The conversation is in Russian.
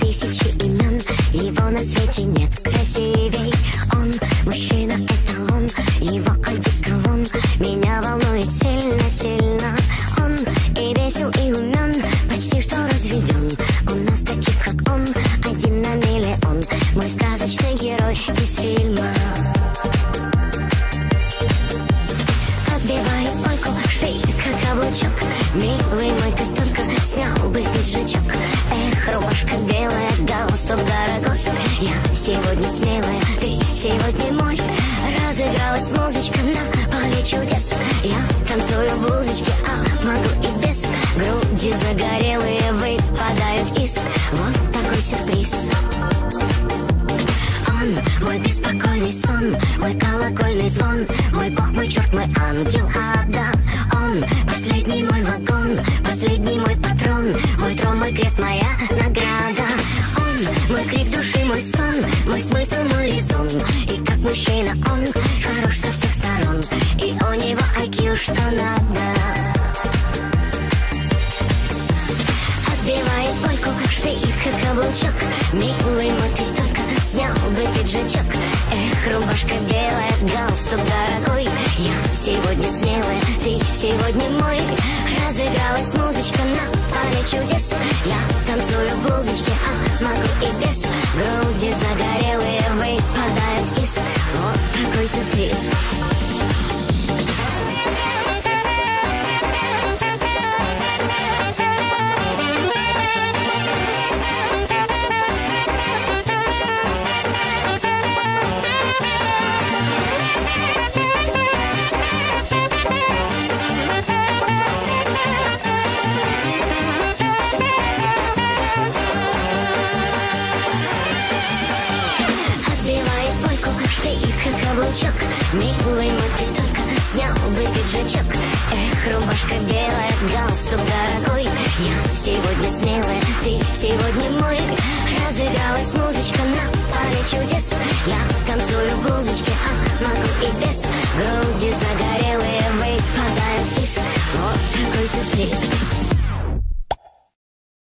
тысячи имен, его на свете нет красивей. Он мужчина, эталон, его одеколон меня волнует сильно-сильно. Он и весел, и умен, почти что разведен. У нас таких, как он, 1 на миллион. Мой сказочный герой из фильма. Отбиваю польку, шпилька, каблучок. Милый мой, ты только снял бы пиджачок. Эх, рубашка белая, галстук дорогой. Я сегодня смелая, ты сегодня мой. Разыгралась музычка на поле чудес. Я танцую в блузочке, а могу и без. Груди загорелые выпадают из. Вот такой сюрприз. Он мой беспокойный сон, мой колокольный звон, мой бог, мой черт, мой ангел, да. Он последний мой вагон, последний мой патрон, мой трон, мой крест, моя награда. Он мой крик души, мой стон, мой смысл, мой резон. И как мужчина он хорош со всех сторон, и у него IQ что надо. Отбивает польку, шпилька, каблучок. Милый мой, ты только снял бы пиджачок. Эх, рубашка белая, галстук дорогой. Я сегодня смелая, ты сегодня мой. Разыгралась музычка на поле чудес. Я танцую в блузочке, а могу и без. Груди загорелые выпадают из. Вот такой сюрприз. Каблучок, милый мой, ты только снял бы пиджачок. Эх, рубашка белая, галстук дорогой. Я сегодня смелая, ты сегодня мой. Разыгралась музычка на поле чудес. Я